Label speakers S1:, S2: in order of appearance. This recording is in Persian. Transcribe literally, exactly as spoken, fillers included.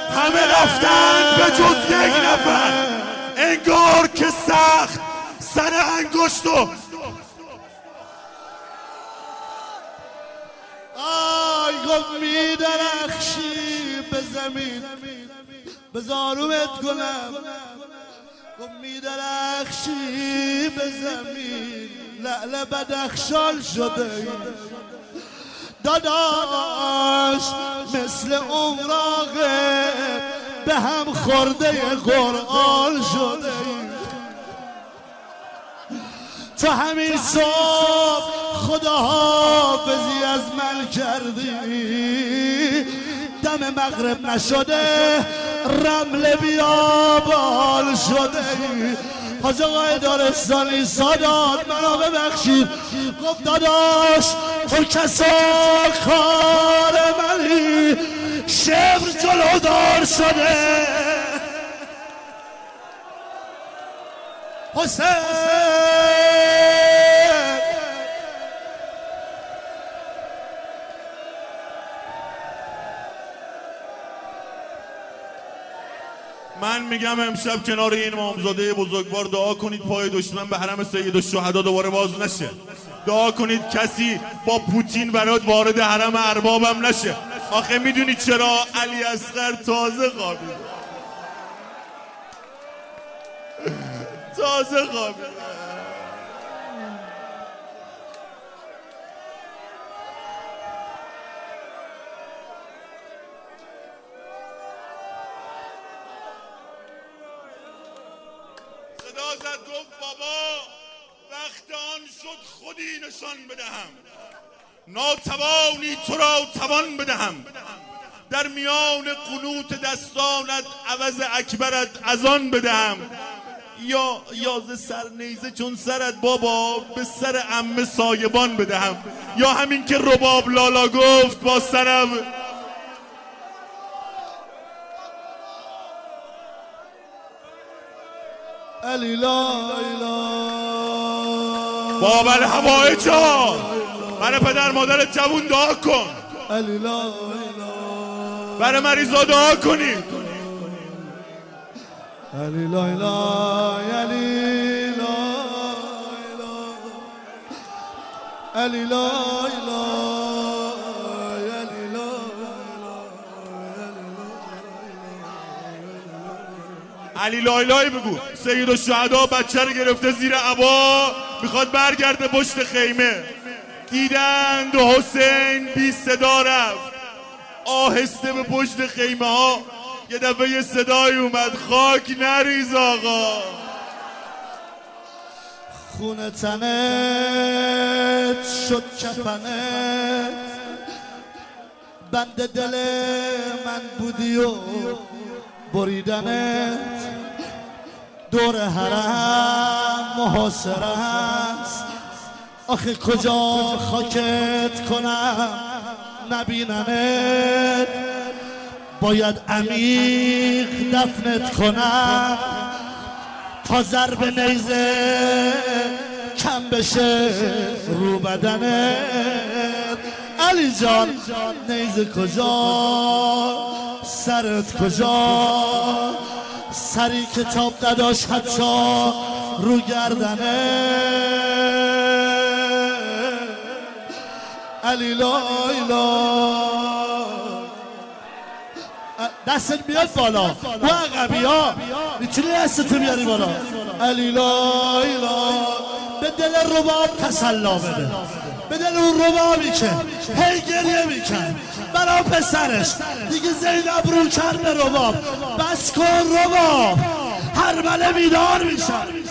S1: همه رفتن به جز یک نفر، انگار که سخت سر انگشت و
S2: آی گفت میدرخشی به زمین به زارومت کنم، گفت میدرخشی به زمین لعل بدخشان شده داداش، مثل اوراقه به هم خورده قرآن شده. تو همین صبح خداحافظی از من کردی، دم مغرب نشده رمل بیابان شده. حاج آقای دارستانی سادات منو ببخشید، گفت داداش تو کسا کار منی شبر جلودار شده. حسین
S1: من میگم امشب کنار این امامزاده بزرگوار دعا کنید پای دشمن به حرم سید الشهدا دوباره باز نشه. دعا کنید کسی با پوتین برات وارد حرم اربابم نشه. آخه میدونید چرا؟ علی اصغر تازه خوابید، تازه خوابید. صدا زد گفت بابا وقت آن شد خودی نشان بدهم، ناتوانی تو را توان بدهم، در میان قنوت دستانت عوض اکبرت از آن بدهم، یا یاز سر نیزه چون سرت بابا به سر عمه سایبان بدهم، یا همین که رباب لالا گفت با سرم
S2: علی لا اله
S1: باب الحوائج ها برای پدر مادر جوون دعا کن،
S2: علی لا اله
S1: برای مریضا دعا کنید.
S2: علی لا اله علی لا اله علی لا اله
S1: علی لایلای بگو. سید الشهدا بچه رو گرفته زیر عبا میخواد برگرده پشت خیمه، دیدند و حسین بی صدا رفت آهسته به پشت خیمه ها. یه دفعه یه صدای اومد خاک نریز آقا،
S2: خونه تنت شد کفنت، بند دل من بودی و بریدنت، دور حرم محاصره است، آخه کجا خاکت کنم نبیننت، باید عمیق دفنت کنم تا ضرب نیزه کم بشه رو بدنت. علی جان نیزه کجا سرت کجا، سری کتاب نداشت حتی رو گردنه. علی لا اله دستت بیاد بالا و عقبی ها میتونی دستتو بیاری بالا. علی لا اله به دل رباب تسلا بده، به دل اون ربابی که هی گریه میکن برای پسرش دیگه زینب رو کرد به رباب. بس کن رباب، هر بله بیدار میشن.